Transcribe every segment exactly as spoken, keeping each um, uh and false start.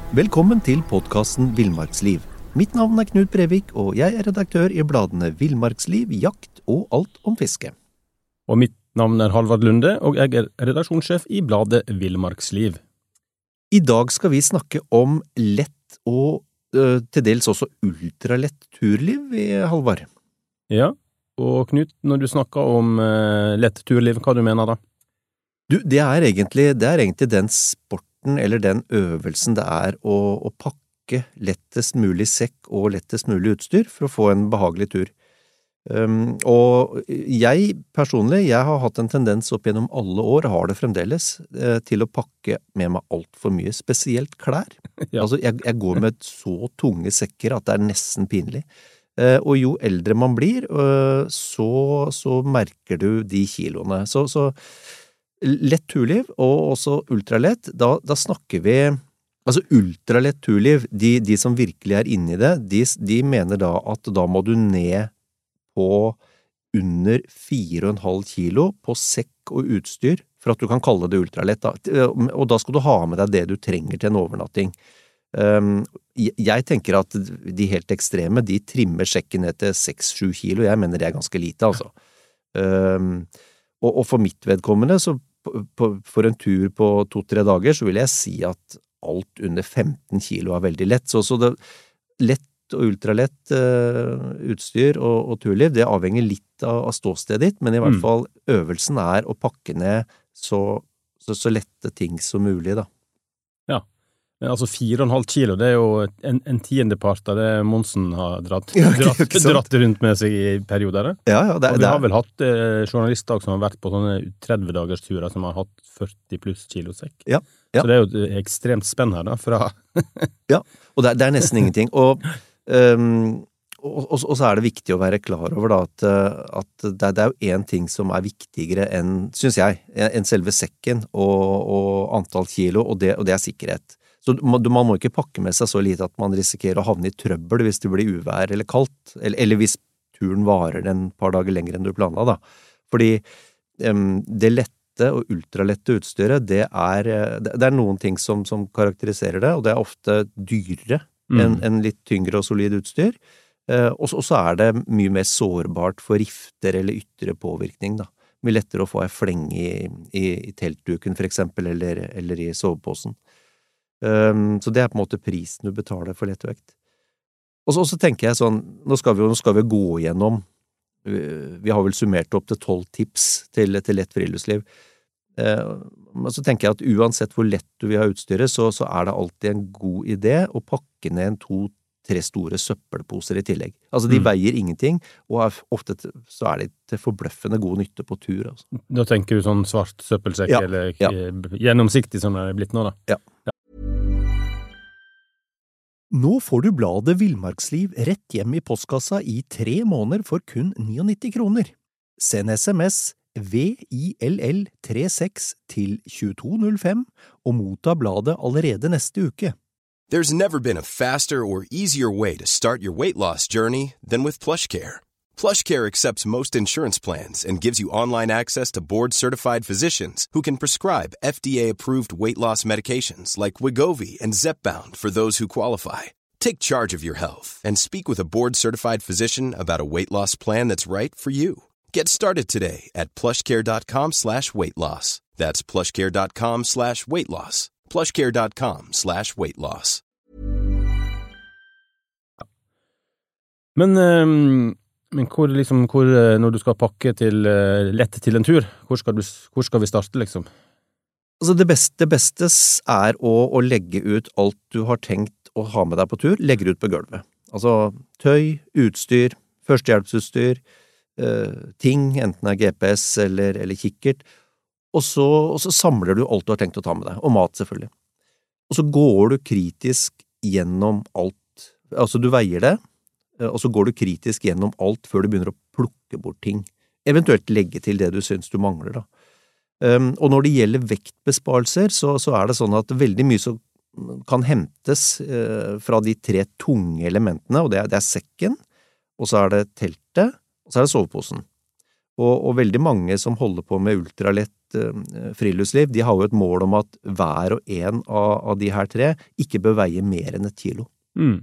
Velkommen til podcasten Villmarksliv. Mitt navn er Knut Brevik, og jeg er redaktør i bladene Villmarksliv, Jakt og Alt om fiske. Og mitt navn er Halvard Lunde, og jeg er redaksjonssjef i bladet Villmarksliv. I dag skal vi snakke om lett og øh, til dels også ultralett turliv, Halvard. Ja, og Knut, når du snakker om uh, lett turliv, hva du mener da? Du, det er egentlig, det er egentlig den sporten eller den øvelsen det er å, å pakke lettest mulig sekk og lettest mulig utstyr for å få en behagelig tur. Um, og jeg personlig, jeg har hatt en tendens opp gjennom alle år, har det fremdeles, eh, til å pakke med meg alt for mye, spesielt klær. Ja. Altså, jeg, jeg går med så tunge sekker at det er nesten pinlig. Eh, og jo eldre man blir, eh, så, så merker du de kiloene. Så, så lett turliv, og også ultralett, da, da snakker vi, altså ultralett turliv, de, de som virkelig er inne i det, de, de mener da at da må du ned på under fire og en halv kilo på sekk og utstyr, for at du kan kalle det ultralett da. Og da skal du ha med deg det du trenger til en overnatting. Um, jeg tenker at de helt ekstreme, de trimmer sekken ned til seks til sju kilo, jeg mener det er ganske lite, altså. Um, og, og for mitt vedkommende, så På, for en tur på to-tre dager, så vil jeg si at alt under femten kilo er veldig lett. Så, så det, lett og ultralett uh, utstyr og, og turliv, det avhenger litt av, av ståstedet ditt, men i hvert fall øvelsen er å pakke ned så, så, så lette ting som mulig, da. Ja, men altså fire og en halv kilo, det er jo en, en tiendepart av det Monsen har dratt, ja, dratt, dratt rundt med seg i perioder. Ja, ja. Det, og vi det har vel hatt eh, journalister som har vært på sånne tretti dagers turer som har hatt førti pluss kilo sekk. Ja, ja. Så det er jo et ekstremt spenn her da, fra... ja, og det, det er nesten ingenting. Og, um, og, og, og så er det viktig å være klar over da, at, at det, det er jo en ting som er viktigere enn, synes jeg, enn selve sekken og, og antall kilo, og det, og det er sikkerhet. Så man må ikke pakke med seg så lite at man risikerer å havne i trøbbel hvis det blir uvær eller kaldt, eller, eller hvis turen varer en par dager lenger enn du planla da. Fordi um, det lette og ultralette utstyret, det er, det er noen ting som, som karakteriserer det, og det er ofte dyrere mm. enn en litt tyngre og solid utstyr. Uh, og, og så er det mye mer sårbart for rifter eller ytre påvirkning da. Mye lettere å få en fleng i, i, i teltduken for eksempel, eller, eller i soveposen. Um, så det er på en måte prisen du betaler for lettvekt. Og så, og så tenker jeg sånn, nå skal vi, nå skal vi gå igjennom, uh, vi har vel summert opp til tolv tips til, til lett friluftsliv. Uh, så tenker jeg at uansett hvor lett du vil ha utstyret, så, så er det alltid en god idé å pakke ned en to, tre store søppelposer i tillegg. Altså de mm. veier ingenting, og er, ofte så er de til forbløffende god nytte på tur. Altså. Da tenker du sånn svart søppelsekk, ja, eller ja. Gjennomsiktig som det er blitt nå da? Ja. ja. Nå får du bladet Villmarksliv rett hjem i postkassa i tre måneder for kun nittini kroner. Send sms V I L L tre seks til to to null fem og motta bladet allerede neste uke. There's never been a faster or easier way to start your weight loss journey than with PlushCare. PlushCare accepts most insurance plans and gives you online access to board-certified physicians who can prescribe F D A-approved weight loss medications like Wegovy and Zepbound for those who qualify. Take charge of your health and speak with a board-certified physician about a weight loss plan that's right for you. Get started today at plushcare.com slash weight loss. That's plushcare.com slash weight loss. plushcare.com slash weight loss. Men... Um Men hvor, liksom, hvor, når du skal pakke til uh, lett til en tur, hvor skal, du, hvor skal vi starte, liksom? Altså det beste, det beste er å, å legge ut alt du har tenkt å ha med deg på tur, legge det ut på gulvet. Altså tøy, utstyr, førstehjelpsutstyr, uh, ting, enten det er G P S eller, eller kikkert, og så, og så samler du alt du har tenkt å ta med deg, og mat selvfølgelig. Og så går du kritisk gjennom alt, altså du veier det, og så går du kritisk gjennom alt før du begynner å plukke bort ting. Eventuelt legge til det du synes du mangler da. Um, og når det gjelder vektbesparelser, så, så er det sånn at veldig mye som kan hentes uh, fra de tre tunge elementene, og det er, det er sekken, og så er det teltet, og så er det soveposen. Og, og veldig mange som holder på med ultralett eh, friluftsliv, de har jo et mål om at hver og en av, av de her tre ikke bør veie mer enn et kilo. Mm.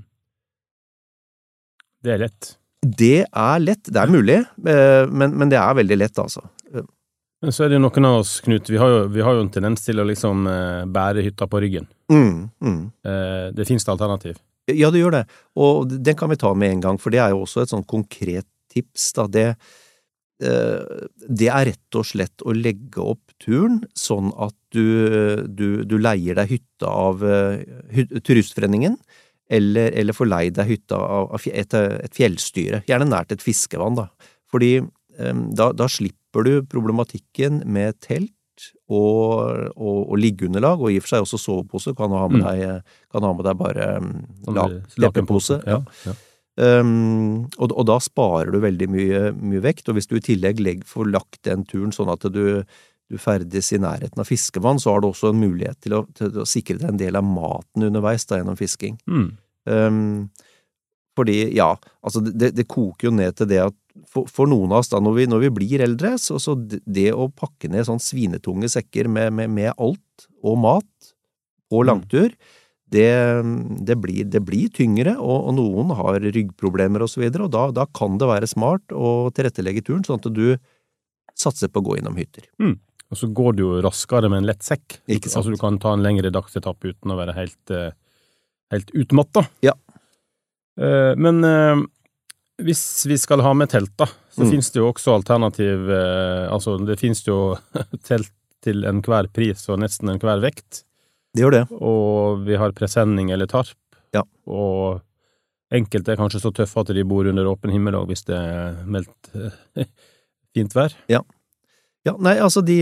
Det er lett. Det er lett, det er mulig, eh, men, men det er veldig lett, altså. Men så er det jo noen av oss, Knut, vi har jo, vi har jo en tendens til å liksom eh, bære hytta på ryggen. Mm, mm. Eh, det finnes det alternativ. Ja, det gjør det, og den kan vi ta med en gang, for det er jo også et sånn konkret tips, da. Det, eh, det er rett og slett å legge opp turen sånn at du, du, du leier deg hytta av uh, turistforeningen, eller, eller får leid deg hytta av, av et, et fjellstyre, gjerne nært et fiskevann, da. Fordi eh, da, da slipper du problematikken med telt og, og, og liggeunderlag, og i og for seg også sovepose, kan du ha med deg, kan ha med deg bare la, leppenpose. Ja, ja. Um, og, og da sparer du veldig mye, mye vekt, og hvis du i tillegg legger for lagt den turen sånn at du, du ferdes i nærheten av fiskevann, så har du også en mulighet til å, til å sikre deg en del av maten underveis da, gjennom fisking. Mm. Um, fordi, ja, altså det, det koker jo ned til det at For, for noen av oss da, når vi, når vi blir eldre, så, så det å pakke ned sånn svinetunge sekker med, med, med alt og mat på langtur, det, det, blir, det blir tyngre, og, og noen har ryggproblemer og så videre, og da, da kan det være smart å tilrettelegge turen, sånn at du satser på å gå innom hytter. Mm. Og så går det jo raskere med en lett sekk. Ikke sant? Altså du kan ta en lengre dagsetapp uten å være helt, helt utmattet. Ja. Uh, men... Uh, Hvis vi skal ha med telt da, så mm. finnes det jo også alternativ, eh, altså det finnes jo telt til enhver pris og nesten enhver vekt. Det gjør det. Og vi har presenning eller tarp. Ja. Og enkelte er kanskje så tøffe at de bor under åpen himmel også, hvis det er meldt eh, fint vær. Ja. Ja, nei, altså de,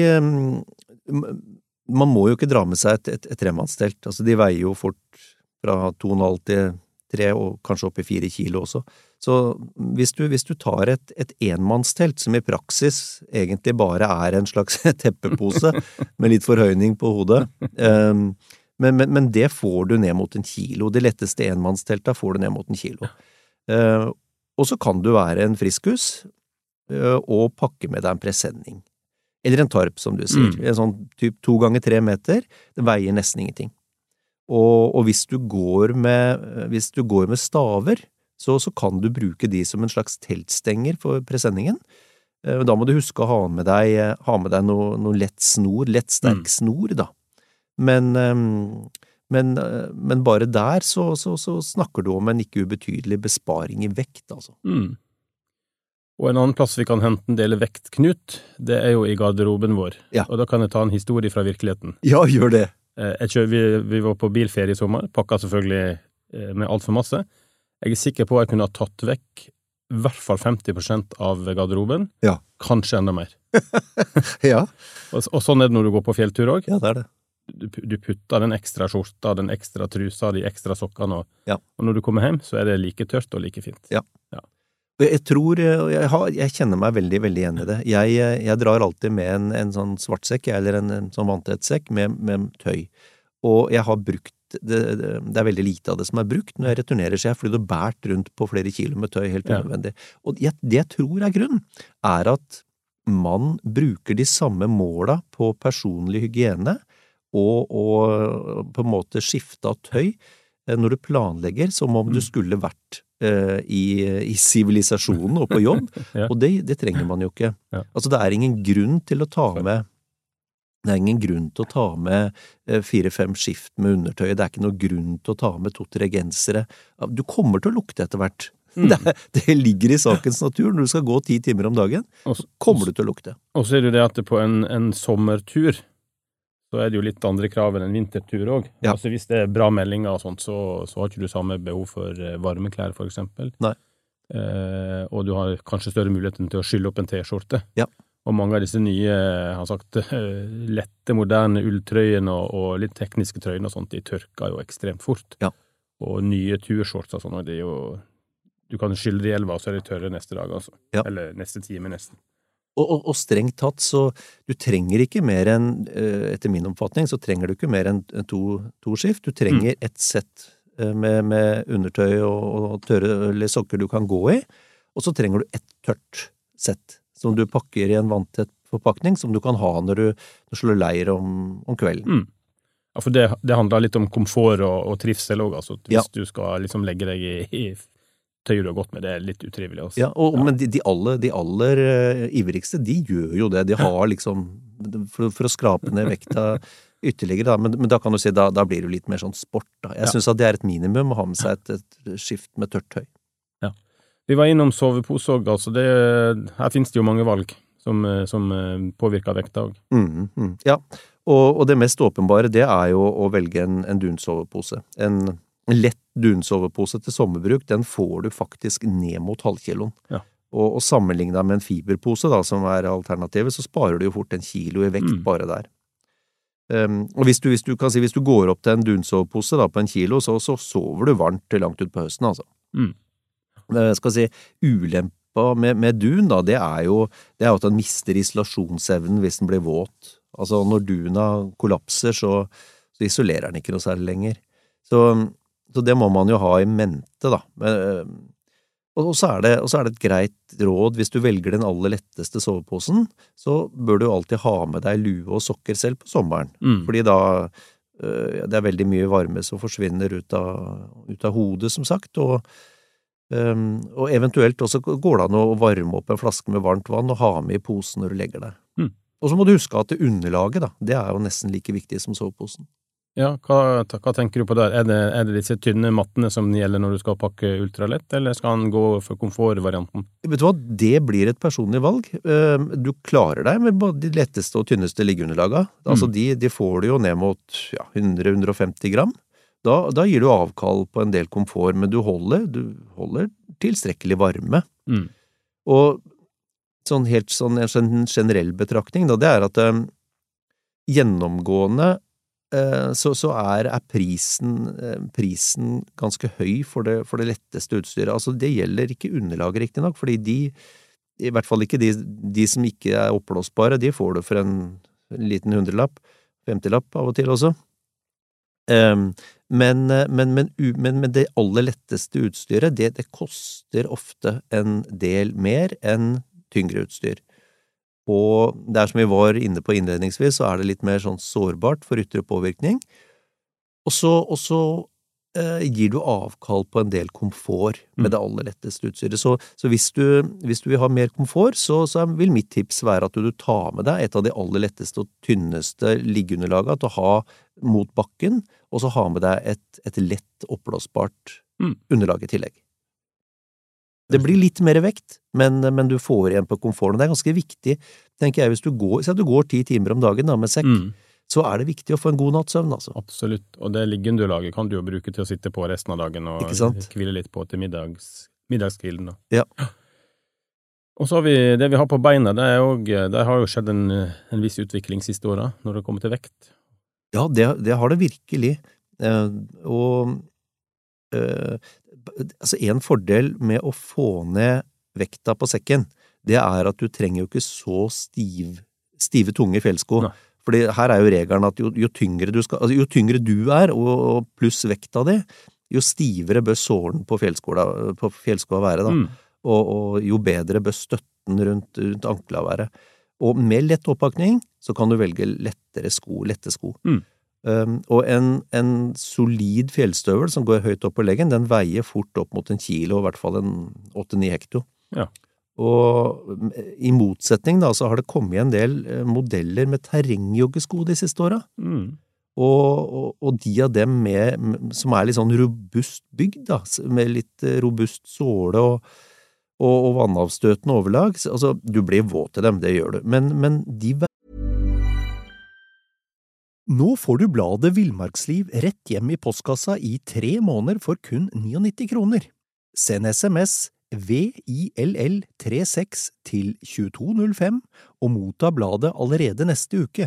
man må jo ikke dra med seg et, et, et tremannstelt. Altså de veier jo fort fra to komma fem til tre og kanskje opp i fire kilo også. Så hvis du, hvis du tar et, et enmannstelt, som i praksis egentlig bare er en slags teppepose med litt forhøyning på hodet, um, men, men, men det får du ned mot en kilo. Det letteste enmannsteltet får du ned mot en kilo. Uh, og så kan du være en friskus uh, og pakke med deg en presenning. Eller en tarp, som du sier. Mm. En sånn typ to ganger tre meter, det veier nesten ingenting. Og, og hvis du går med, hvis du går med staver, så, så kan du bruke de som en slags teltstenger for presenningen. Da må du huske å ha med deg, ha med deg noe, noe lett snor, lett sterk mm. snor, da. Men, men, men bare der så, så, så snakker du om en ikke ubetydelig besparing i vekt, altså. Mm. Og en annen plass vi kan hente en del vekt, Knut, det er jo i garderoben vår. Ja. Og da kan jeg ta en historie fra virkeligheten. Ja, gjør det. Jeg kjører, vi, vi var på bilferie i sommer, pakket selvfølgelig med alt for masse. Jeg er sikker på at jeg kunne ha tatt vekk i hvert fall femti prosent av garderoben, ja. Kanskje enda mer. Ja. Og, og sånn er det når du går på fjelltur også. Ja, det er det. Du, du putter den ekstra skjorta, den ekstra trusa, de ekstra sokkene, og, ja. og når du kommer hjem, så er det like tørt og like fint. Ja. Ja. Jeg tror, jeg, har, jeg kjenner meg veldig, veldig igjen i det. Jeg, jeg drar alltid med en, en sånn svartsekk, eller en, en sånn vanntettsekk med, med tøy. Og jeg har brukt, det, det er veldig lite av det som er brukt når jeg returnerer, så jeg flyr det bært rundt på flere kilo med tøy, helt unødvendig. Ja. Og jeg, det jeg tror er grunnen, er at man bruker de samme måla på personlig hygiene, og, og på en måte skifte av tøy når du planlegger, som om du skulle vært uh, i, i sivilisasjonen og på jobb, ja. Og det, det trenger man jo ikke. Ja. Altså det er ingen grunn til å ta med Det er ingen grunn til å ta med fire-fem skift med undertøy, det er ikke noe grunn til å ta med to-tre gensere. Du kommer til å lukte etter hvert. Mm. Det, det ligger i sakens natur. Når du skal gå ti timer om dagen, så kommer du til å lukte. Og så er det det at det på en, en sommertur, så er det jo litt andre krav enn en vintertur også. Ja. Altså hvis det er bra meldinger og sånt, så, så har ikke du samme behov for varmeklær, for eksempel. Nei. Eh, og du har kanskje større muligheten til å skylle opp en t-skjorte. Ja. Og mange av disse nye, har sagt, lette, moderne ulltrøyene og, og litt tekniske trøyene og sånt, de tørker jo ekstremt fort. Ja. Og nye turshorts og sånn, og det er jo, du kan skylle det i elva, og så er det tørre neste dag, altså. Ja. Eller neste time nesten. Og, og, og strengt tatt, så du trenger ikke mer enn, etter min oppfatning, så trenger du ikke mer enn to, to skift. Du trenger mm. et sett med, med undertøy og, og tørre eller sokker du kan gå i, og så trenger du et tørt sett som du pakker i en vanntett forpakning, som du kan ha når du, når du slår leir om, om kvelden. Mm. Ja, for det, det handler litt om komfort og, og trivsel også, altså. Hvis ja. du skal liksom legge deg i, i tøy du har gått med, det er litt utrivelig også. Ja, og, ja. men de, de aller, de aller uh, ivrigste, de gjør jo det. De har liksom, for, for å skrape ned vekta ytterligere, da. Men, men da kan du si, da, da blir det jo litt mer sånn sport, da. Jeg ja. synes at det er et minimum å ha med seg et, et skift med tørt tøy. Ja. Vi var innom sovepose også, altså det, her finnes det jo mange valg som, som påvirker vekta også. Mm, mm, ja, og, og det mest åpenbare, det er jo å velge en, en dunsovepose. En, en lett dunsovepose til sommerbruk, den får du faktisk ned mot halvkiloen. Ja. Og, og sammenlignet med en fiberpose da, som er alternativet, så sparer du jo fort en kilo i vekt mm. bare der. Um, og hvis du, hvis, du, kan si, hvis du går opp til en dunsovepose da, på en kilo, så, så sover du varmt til langt ut på høsten, altså. Mm. Jeg skal si, ulempa med, med dun da, det er jo det er jo at den mister isolasjonsevnen hvis den blir våt. Altså når duna kollapser, så, så isolerer den ikke noe særlig lenger. Så, så det må man jo ha i mente da. Men, og, og, så er det, og så er det et greit råd, hvis du velger den aller letteste soveposen, så bør du alltid ha med deg lue og sokker selv på sommeren. Mm. Fordi da øh, det er veldig mye varme som forsvinner ut av, ut av hodet, som sagt, og Um, og eventuelt også går det an å varme opp en flaske med varmt vann og ha med i posen når du legger deg. Mm. Og så må du huske at det underlaget da, det er jo nesten like viktig som soveposen. Ja, hva, hva tenker du på der? Er det, er det disse tynne mattene som gjelder når du skal pakke ultralett, eller skal han gå for komfortvarianten? Vet du hva, det blir et personlig valg. Du klarer deg med både de letteste og tynneste liggeunderlaga. Mm. Altså de, de får du jo ned mot ja, hundre til hundre og femti gram. Da, da gir du avkall på en del komfort, men du holder, du holder tilstrekkelig varme. Mm. Og sånn helt sånn en generell betraktning, da, det er at eh, gjennomgående eh, så, så er, er prisen, eh, prisen ganske høy for det, for det letteste utstyret. Altså det gjelder ikke underlag riktig nok, fordi de, i hvert fall ikke de, de som ikke er oppblåsbare, de får du for en, en liten hundrelapp, femtilapp av og til også. Um, men, men, men, men, men det aller letteste utstyret, det, det koster ofte en del mer enn tyngre utstyr. Og der som vi var inne på innledningsvis, så er det litt mer sånn sårbart for ytre påvirkning. Og så, og så eh, gir du avkall på en del komfort med det aller letteste utstyret. Så, så hvis, du, hvis du vil ha mer komfort, så, så vil mitt tips være at du, du tar med deg et av de aller letteste og tynneste liggeunderlaget til å ha mot bakken, og så ha med deg et, et lett oppblåsbart mm. underlag i tillegg. Det blir litt mer vekt, men, men du får igjen på komforten. Det er ganske viktig, tenker jeg, hvis du går, så at du går ti timer om dagen da, med sekk, mm. så er det viktig å få en god nattsøvn, altså. Absolutt, og det liggeunderlaget kan du jo bruke til å sitte på resten av dagen og hvile litt på til middags, middagskvilden da. Ja. Og så har vi, det vi har på beina, det, er også, det har jo skjedd en, en viss utvikling siste året, når det kommer til vekt. Ja, det, det har det virkelig. Eh, og eh, altså en fordel med å få ned vekta på sekken, det er at du trenger jo ikke så stiv, stive tunge fjellsko. Nei. Fordi her er jo regelen at jo, jo, tyngre du skal, altså jo tyngre du er, og, og pluss vekta di, jo stivere bør sålen på fjellskoa, på fjellskoa være da. Mm. Og, og jo bedre bør støtten rundt, rundt ankla være. Og med lett oppakning, så kan du velge lettere sko, lette sko. Mm. Um, og en, en solid fjellstøvel som går høyt opp på leggen, den veier fort opp mot en kilo, i hvert fall en åtte ni hekto. Ja. Og i motsetning da, så har det kommet en del modeller med terrengjoggesko de siste årene. Mm. Og, og, og de av dem med, som er litt sånn robust bygd da, med litt robust såle og, og, og vannavstøtende overlag. Altså, du blir våt til dem, det gjør du. Men, men de Nå får du bladet Villmarksliv rett hjem i postkassa i tre måneder for kun nittini kroner. Send sms V I L L tre seks til tjueto null fem og motta bladet allerede neste uke.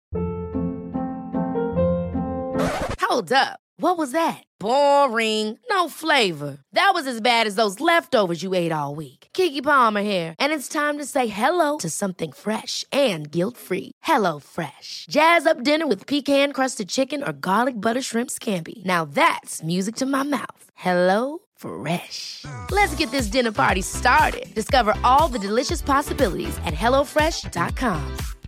Hold up. What was that? Boring. No flavor. That was as bad as those leftovers you ate all week. Keke Palmer here, and it's time to say hello to something fresh and guilt-free. Hello Fresh. Jazz up dinner with pecan-crusted chicken or garlic butter shrimp scampi. Now that's music to my mouth. Hello Fresh. Let's get this dinner party started. Discover all the delicious possibilities at hello fresh dot com.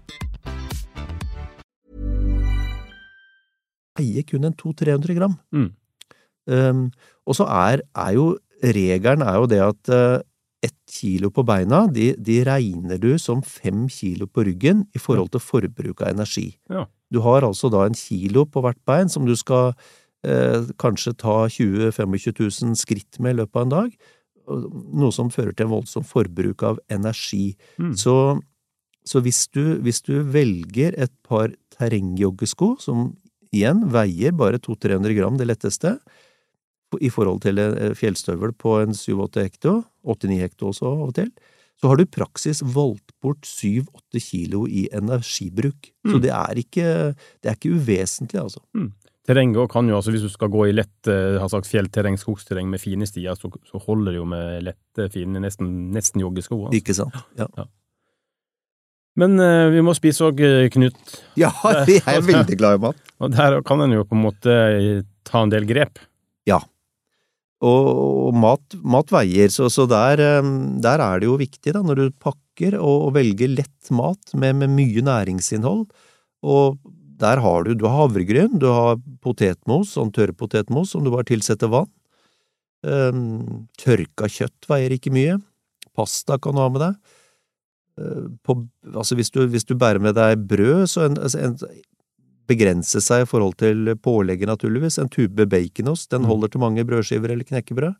Eier kun en to til tre hundre gram. Mm. Um, og så er, er jo, regelen er jo det at uh, ett kilo på beina, de, de regner du som fem kilo på ryggen i forhold til forbruk av energi. Ja. Du har altså da en kilo på hvert bein som du skal eh, kanskje ta tjue til tjuefem tusen skritt med i løpet av en dag, noe som fører til en voldsom forbruk av energi. Mm. Så, så hvis, du, hvis du velger et par terrengjoggesko, som igjen veier bare to til tre hundre gram det letteste, i forhold til en fjellstøvel på en syv til åtte hekto, åtte til ni hekto også av og til, så har du i praksis voldt bort syv til åtte kilo i energibruk. Mm. Så det er ikke, det er ikke uvesentlig, altså. Mm. Terreng kan jo, altså hvis du skal gå i lett, har sagt fjellterreng, skogsterreng med fine stier, så, så holder det jo med lette, fine, nesten, nesten joggesko. Altså. Ikke sant, ja. ja. Men uh, vi må spise også, Knut. Ja, jeg er veldig glad i mat. Og der kan en jo på en måte ta en del grep. Ja. Og, og mat, mat veier, så, så der, der er det jo viktig da, når du pakker og, og velger lett mat med, med mye næringsinnhold, og der har du, du har havregryn, du har potetmos, sånn tørrpotetmos som du bare tilsetter vann, um, tørka kjøtt veier ikke mye, pasta kan du ha med deg, uh, på, altså hvis du, hvis du bærer med deg brød, så en, en begrense seg i forhold til pålegget naturligvis. En tube baconost, den holder til mange brødskiver eller knekkebrød.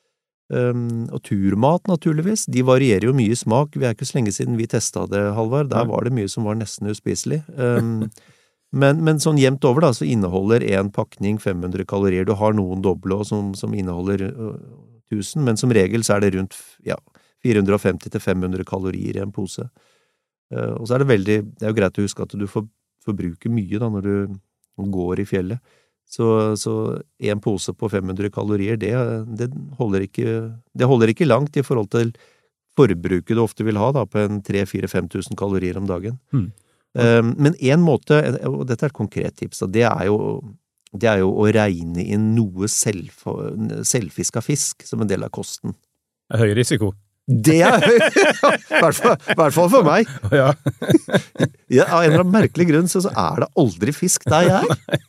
Um, og turmat naturligvis, de varierer jo mye i smak. Vi er ikke så lenge siden vi testet det, Halvard. Der var det mye som var nesten uspiselig. Um, men, men sånn jevnt over da, så inneholder en pakning fem hundre kalorier. Du har noen doble som, som inneholder uh, tusen, men som regel så er det rundt ja, fire hundre femti til fem hundre kalorier i en pose. Uh, og så er det veldig, det er jo greit å huske at du får forbruker mye da når du går i fjellet. Så, så en pose på fem hundre kalorier, det, det, holder ikke, det holder ikke langt i forhold til forbruket du ofte vil ha da, på en tre til fire til fem tusen kalorier om dagen. Mm. Um, men en måte, og dette er et konkret tips, det er jo, det er jo å regne inn noe selv, selvfiska fisk som en del av kosten. Høy risiko. Det er i hvert fall, hvert fall for meg. Ja. Ja, av en eller annen merkelig grunn så, så er det aldri fisk der jeg er.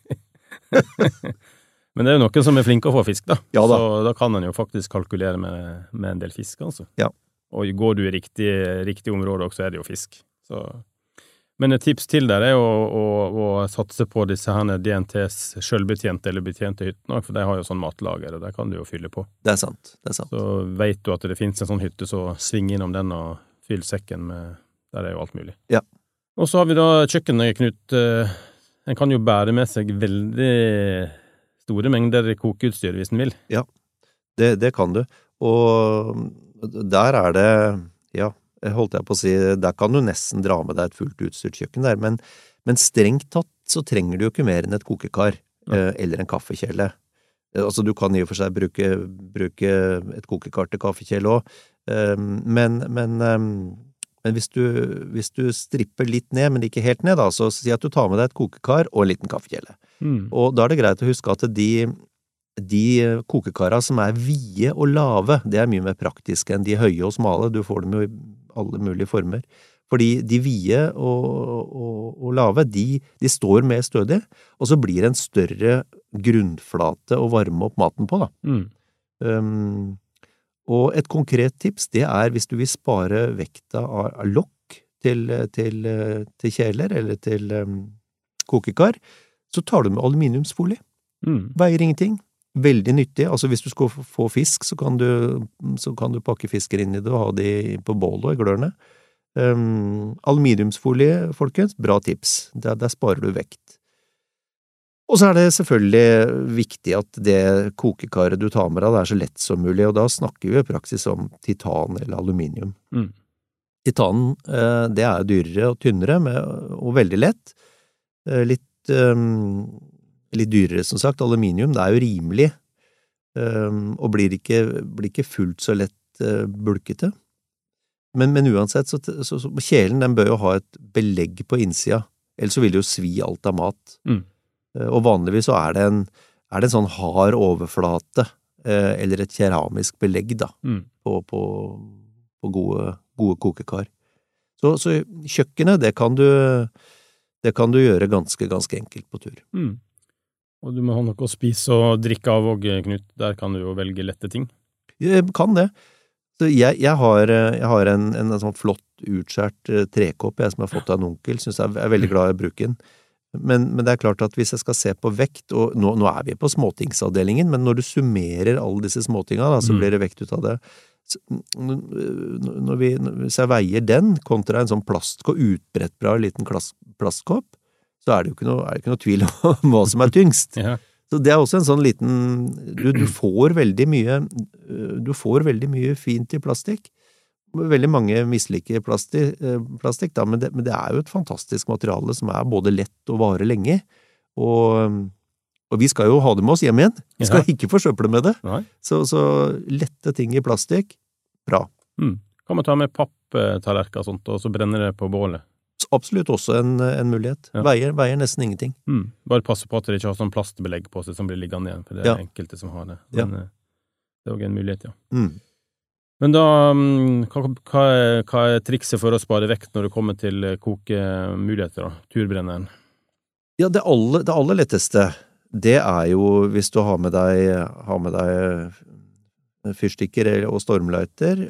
Men det er jo noen som er flinke å få fisk da. Ja, da. Så da kan en jo faktisk kalkulere med, med en del fisk altså. Ja. Og går du i riktig, riktig område også er det jo fisk. Så. Men et tips til der er å, å, å satse på disse her D N T's selvbetjente eller betjente hyttene, for de har jo sånn matlager, og der kan du jo fylle på. Det er sant, det er sant. Så vet du at det finnes en sånn hytte, så sving innom den og fyll sekken med, der er jo alt mulig. Ja. Og så har vi da kjøkkenet, Knut. En kan jo bære med seg veldig store mengder kokeutstyr hvis en vil. Ja, det, det kan du. Og der er det, ja, holdt jeg på å si, der kan du nesten dra med deg et fullt utstyrt kjøkken der, men, men strengt tatt så trenger du jo ikke mer enn et kokekar, ja. eh, eller en kaffekjele. Eh, altså du kan i og for seg bruke, bruke et kokekar til kaffekjele også, eh, men, men, eh, men hvis, du, hvis du stripper litt ned, men ikke helt ned da, så si at du tar med deg et kokekar og en liten kaffekjele. Mm. Og da er det greit å huske at de De kokekara som er vide og lave, det er mye mer praktiske enn de høye og smale, du får dem jo i alle mulige former. Fordi de vide og, og, og lave, de, de står mer stødig, og så blir det en større grunnflate å varme opp maten på da. Mm. Um, og et konkret tips, det er hvis du vil spare vekta av, av lokk til, til, til kjeler eller til um, kokekar, så tar du med aluminiumsfolie. Mm. Veier ingenting. Veldig nyttig, altså hvis du skal få fisk, så kan du, så kan du pakke fisker inn i det og ha de på bålet og i glørne. Um, aluminiumsfolie, folkens, bra tips. Der, der sparer du vekt. Og så er det selvfølgelig viktig at det kokekaret du tar med deg, det er så lett som mulig, og da snakker vi i praksis om titan eller aluminium. Mm. Titanen, det er dyrere og tynnere, med, og veldig lett. Litt um, litt dyrere, som sagt. Aluminium, det er jo rimelig, um, og blir ikke, blir ikke fullt så lett uh, bulkete. Men, men uansett, så, så, så kjelen, den bør jo ha et belegg på innsida, ellers så vil det jo svi alt av mat. Mm. Uh, og vanligvis så er det en, er det en sånn hard overflate eller et keramisk belegg da, mm. på, på, på gode, gode kokekar. Så, så kjøkkenet, det kan du, det kan du gjøre ganske, ganske enkelt på tur. Mm. Og du må ha noe å spise og drikke av og, Knut, der kan du jo velge lette ting. Jeg kan det. Så jeg, jeg har, jeg har en, en, en sånn flott utskjært trekopp, jeg som har fått av en onkel, synes jeg er veldig glad i å bruke den. Men, men det er klart at hvis jeg skal se på vekt, og nå, nå er vi på småtingsavdelingen, men når du summerer alle disse småtingene, da, så blir det vekt ut av det. Så, når vi, hvis jeg veier den kontra en sånn plastkopp, utbrettbra liten plastkopp, så er det jo ikke noe, er det ikke noe tvil om hva som er tyngst. Ja. Så det er også en sånn liten, du, du får veldig mye, du får veldig mye fint i plastikk. Veldig mange misliker plastikk, plastikk da, men det, men det er jo et fantastisk materiale som er både lett og varer lenge, og, og vi skal jo ha det med oss hjem igjen. Vi skal ja. ikke forsøple med det. Så, så lette ting i plastikk, bra. Mm. Kan man ta med papptallerker og sånt, og så brenner det på bålet? Absolutt også en, en mulighet. Ja. Veier, veier nesten ingenting. Mm. Bare passe på at det ikke har sånn plastbelegg på seg som blir liggende igjen, for det er ja. enkelte som har det. Men ja. det er også en mulighet, ja. Mm. Men da, hva, hva, er, hva er trikset for å spare vekt når det kommer til kokemuligheter da? Turbrenneren? Ja, det aller, det aller letteste, det er jo hvis du har med deg, har med deg fyrstikker og stormlighter,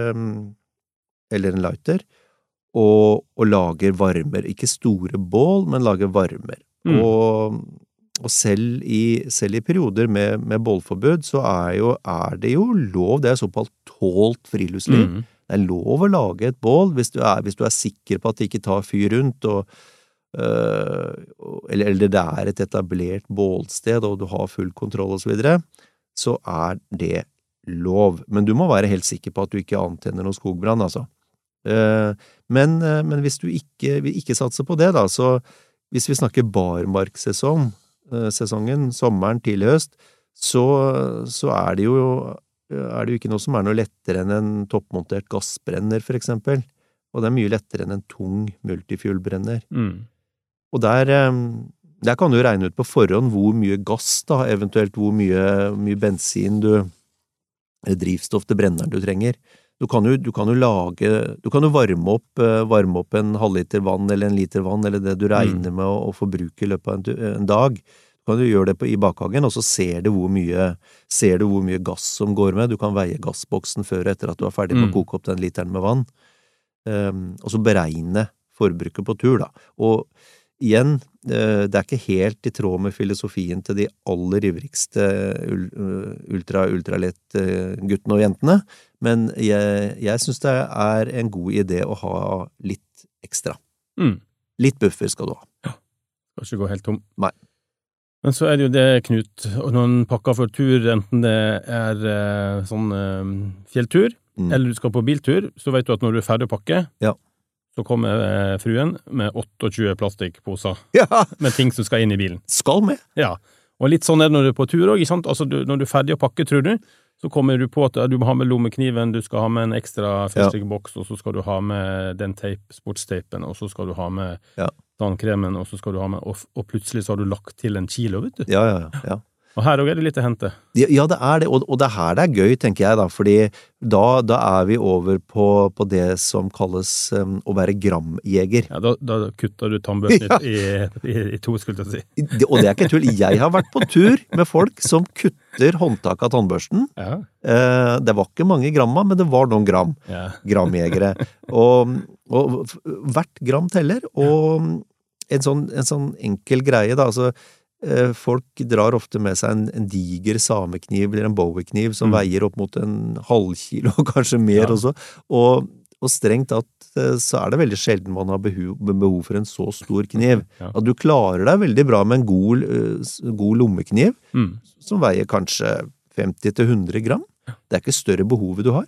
eller en lighter, og, og lager varmer. Ikke store bål, men lager varmer. Mm. Og, og selv, i, selv i perioder med, med bålforbud, så er, jo, er det jo lov, det er såpass tålt friluftsliv. Mm. Det er lov å lage et bål hvis du er, hvis du er sikker på at det ikke tar fyr rundt, og, øh, eller, eller det er et etablert bålsted, og du har full kontroll og så videre, så er det lov. Men du må være helt sikker på at du ikke antenner noen skogbrann, altså. Men, men hvis du ikke, ikke satser på det da, så hvis vi snakker barmarksesong, sesongen, sommeren til høst, så, så er det jo er det jo ikke noe som er noe lettere enn en toppmontert gassbrenner for eksempel, og det er mye lettere enn en tung multifuelbrenner. Mm. Og der, der kan du regne ut på forhånd hvor mye gass da, eventuelt hvor mye, mye bensin du, drivstoff til brenneren du trenger. Du kan jo, du kan jo lage, du kan jo varme opp, varme opp en halvliter vann eller en liter vann, eller det du regner med å, å forbruke i løpet av en, en dag. Du kan jo gjøre det på, i bakhagen, og så ser du hvor mye, ser du hvor mye gass som går med. Du kan veie gassboksen før og etter at du er ferdig med å koke opp den literen med vann. Um, og så beregne forbruket på tur da. Og igjen, det er ikke helt i tråd med filosofien til de aller ivrigste ultra, ultralett guttene og jentene, men jeg, jeg synes det er en god idé å ha litt ekstra. Mm. Litt buffer skal du ha. Ja, skal ikke gå helt tom. Nei. Men så er det jo det, Knut, og når man pakker for tur, enten det er sånn fjelltur, mm. eller du skal på biltur, så vet du at når du er ferdig å pakke, ja. så kommer fruen med tjueåtte plastikkposer ja. med ting som skal inn i bilen. Skal med. Ja, og litt sånn er det når du er på tur også, ikke sant? Altså, du, når du er ferdig å pakke, tror du, så kommer du på at du må ha med lommekniven, du skal ha med en ekstra fyrstikkboks, ja. og så skal du ha med den tape, sportsteipen, og så skal du ha med ja. tannkremen, og så skal du ha med, og, og plutselig så har du lagt til en kilo, vet du. Ja, ja, ja. Og her også er det litt å hente. Ja, det er det, og, og det er her det er gøy, tenker jeg da, fordi da, da er vi over på, på det som kalles um, å være gramjeger. Ja, da, da kutter du tannbørsten ja. i, i, i to, skulle jeg si. Og det er ikke tull. Jeg har vært på tur med folk som kutter håndtak av tannbørsten. Ja. Eh, det var ikke mange gramma, men det var noen gram. Ja. Gramjegere. Og, og hvert gram teller, og en sånn, en sånn enkel greie da, altså folk drar ofte med seg en, en diger samekniv eller en bowie-kniv som mm. veier opp mot en halvkilo, kanskje mer ja. også, og, og strengt tatt så er det veldig sjelden man har behov, behov for en så stor kniv. Ja. At du klarer deg veldig bra med en god, god lommekniv mm. som veier kanskje femti til hundre gram. Det er ikke større behovet du har.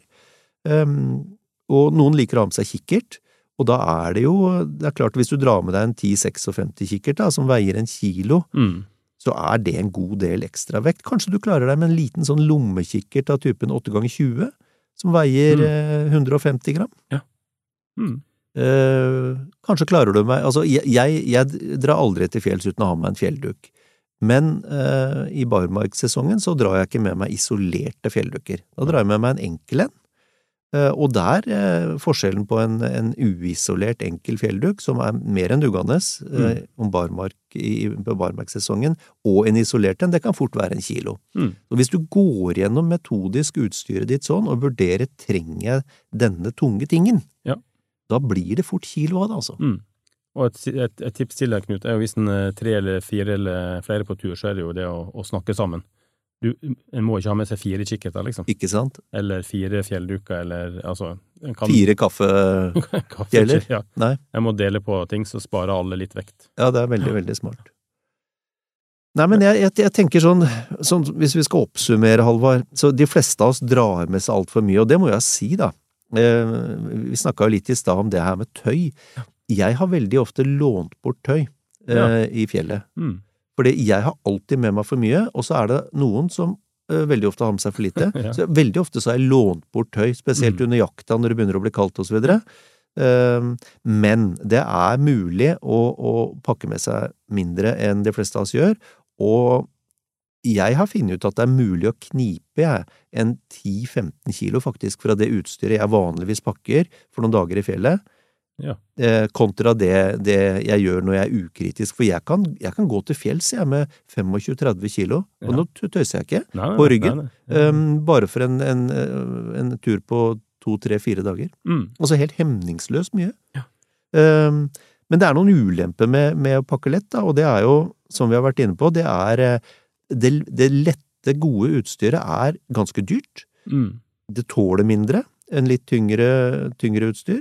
Um, og noen liker å ha med seg kikkert, og da er det jo, det er klart hvis du drar med deg en ti femtiseks kikkert da, som veier en kilo, mm. så er det en god del ekstra vekt. Kanskje du klarer deg med en liten sånn lommekikkert av typen åtte ganger tjue, som veier mm. eh, hundre og femti gram. Ja. Mm. Eh, kanskje klarer du meg, altså jeg, jeg, jeg drar aldri til fjells uten å ha med en fjellduk. Men uh, i barmarkssesongen så drar jeg ikke med meg isolerte fjelldukker. Da drar jeg med meg en enkel en. Uh, og der uh, forskjellen på en, en uisolert enkel fjellduk, som er mer enn duggandes uh, mm. om barmark i, på barmarkssesongen, og en isolert en, det kan fort være en kilo. Mm. Så hvis du går gjennom metodisk utstyret ditt sånn, og vurderer trenger jeg denne tunge tingen, ja. Da blir det fort kilo av det, altså. Mm. Og et, et, et tips til deg, Knut, er jo hvis en tre eller fire eller flere på tur, så er det jo det å, å snakke sammen. Du, en må ikke ha med seg fire kikkerter, liksom. Ikke sant? Eller fire fjelldukker, eller, altså... Kan... Fire kaffefjeller? Ja. Nei. Jeg må dele på ting, så sparer alle litt vekt. Ja, det er veldig, veldig smart. Nei, men jeg, jeg, jeg tenker sånn, sånn, hvis vi skal oppsummere, Halvard, så de fleste av oss drar med seg alt for mye, og det må jeg si, da. Eh, vi snakket jo litt i sted om det her med tøy. Jeg har veldig ofte lånt bort tøy eh, ja. I fjellet. Mm. Fordi jeg har alltid med meg for mye, og så er det noen som uh, veldig ofte har med seg for lite. ja. Så veldig ofte så har jeg lånt bort tøy, spesielt mm. under jakta når det begynner å bli kaldt og så videre. Uh, men det er mulig å, å pakke med seg mindre enn de fleste av oss gjør, og jeg har funnet ut at det er mulig å knipe jeg, en ti til femten kilo faktisk fra det utstyret jeg vanligvis pakker for noen dager i fjellet. Ja. Eh, kontra det, det jeg gjør når jeg er ukritisk, for jeg kan, jeg kan gå til fjells jeg, med tjuefem til tretti kilo, og ja. Nå tøyser jeg ikke nei, nei, på ryggen, nei, nei. Um, bare for en, en, en tur på to, tre, fire dager. Mm. Altså helt hemningsløst mye. Ja. Um, men det er noen ulemper med, med å pakke lett, da, og det er jo, som vi har vært inne på, det er det, det lette, gode utstyret er ganske dyrt. Mm. Det tåler mindre enn litt tyngre, tyngre utstyr.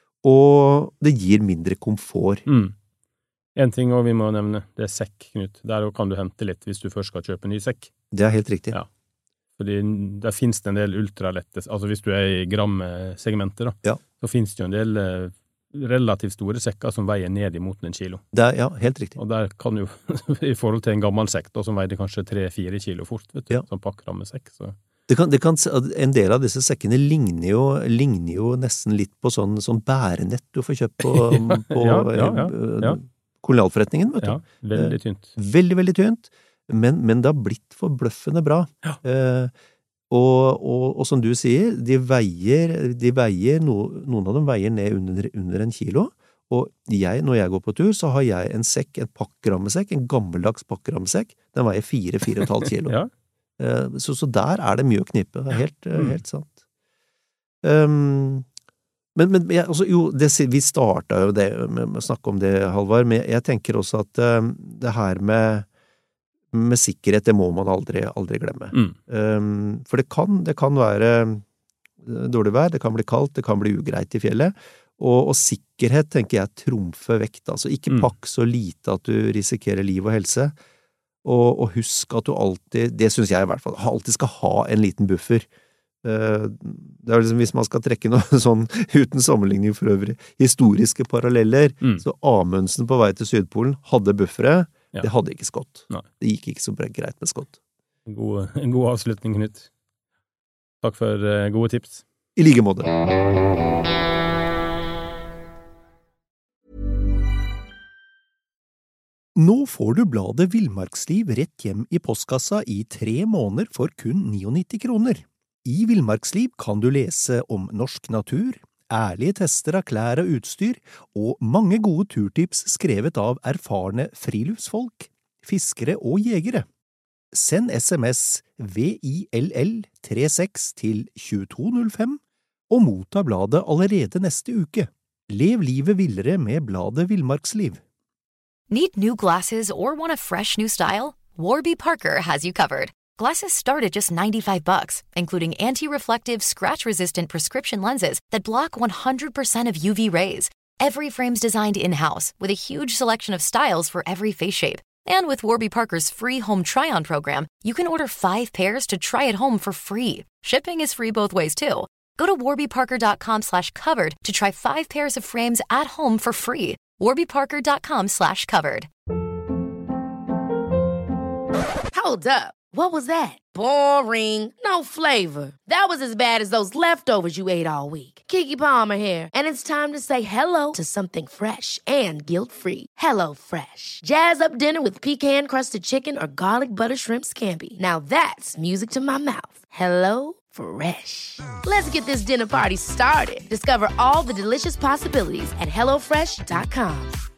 Og det gir mindre komfort. Mm. En ting også vi må nevne, det er sekk, Knut. Der kan du hente litt hvis du først skal kjøpe en ny sekk. Det er helt riktig. Ja. Fordi der finnes det en del ultralette, altså hvis du er i grammesegmentet da, ja. Så finnes det jo en del eh, relativt store sekker som veier ned imot en kilo. Det er, ja, helt riktig. Og der kan jo, i forhold til en gammel sekk da, som veide kanskje tre til fire kilo fort, vet du, ja. Som pakkrammesekk, så... Det kan, det kan, en del av disse sekkene ligner jo, ligner jo nesten litt på sånn, sånn bærenett du får kjøpt på, på ja, ja, ja, ja. kolonialforretningen, vet du. Ja, veldig tynt. Veldig, veldig tynt, men, men det har blitt forbløffende bra. Ja. Eh, og, og, og som du sier, de veier, de veier no, noen av dem veier ned under, under en kilo, og jeg, når jeg går på tur, så har jeg en sekk, en pakkerammesekk, en gammeldags pakkerammesekk, den veier fire, fire og et halvt kilo. Ja. Så, så der er det mye å knippe, det er helt, mm. helt sant. Um, men men jeg, altså, jo, det, vi startet jo det, med å snakke om det, Halvard, men jeg tenker også at um, det her med, med sikkerhet, det må man aldri, aldri glemme. Mm. Um, for det kan, det kan være dårlig vær, det kan bli kaldt, det kan bli ugreit i fjellet, og, og sikkerhet tenker jeg trumfer vekt, altså ikke pakk så lite at du risikerer liv og helse, Og, og husk at du alltid, det synes jeg i hvert fall, alltid skal ha en liten buffer. Det er liksom, hvis man skal trekke noe sånn, uten sammenligning for øvrig, historiske paralleller, mm. så Amundsen på vei til Sydpolen hadde buffere, ja. Det hadde ikke Scott. Nei. Det gikk ikke så greit med Scott. En god, en god avslutning, Knut. Takk for uh, gode tips. I like måte. Nå får du bladet Villmarksliv rett hjem i postkassa i tre måneder for kun nittini kroner. I Villmarksliv kan du lese om norsk natur, ærlige tester av klær og utstyr, og mange gode turtips skrevet av erfarne friluftsfolk, fiskere og jegere. Send sms V I L L trettiseks til tjueto null fem og motta bladet allerede neste uke. Lev livet villere med bladet Villmarksliv. Need new glasses or want a fresh new style? Warby Parker has you covered. Glasses start at just ninety-five bucks, including anti-reflective, scratch-resistant prescription lenses that block one hundred percent of U V rays. Every frame's designed in-house, with a huge selection of styles for every face shape. And with Warby Parker's free home try-on program, you can order five pairs to try at home for free. Shipping is free both ways, too. Go to warbyparker.com slash covered to try five pairs of frames at home for free. warbyparker.com slash covered. Hold up. What was that? Boring. No flavor. That was as bad as those leftovers you ate all week. Keke Palmer here, and it's time to say hello to something fresh and guilt-free. Hello Fresh. Jazz up dinner with pecan-crusted chicken or garlic butter shrimp scampi. Now that's music to my mouth. Hello Fresh. Let's get this dinner party started. Discover all the delicious possibilities at hello fresh dot com.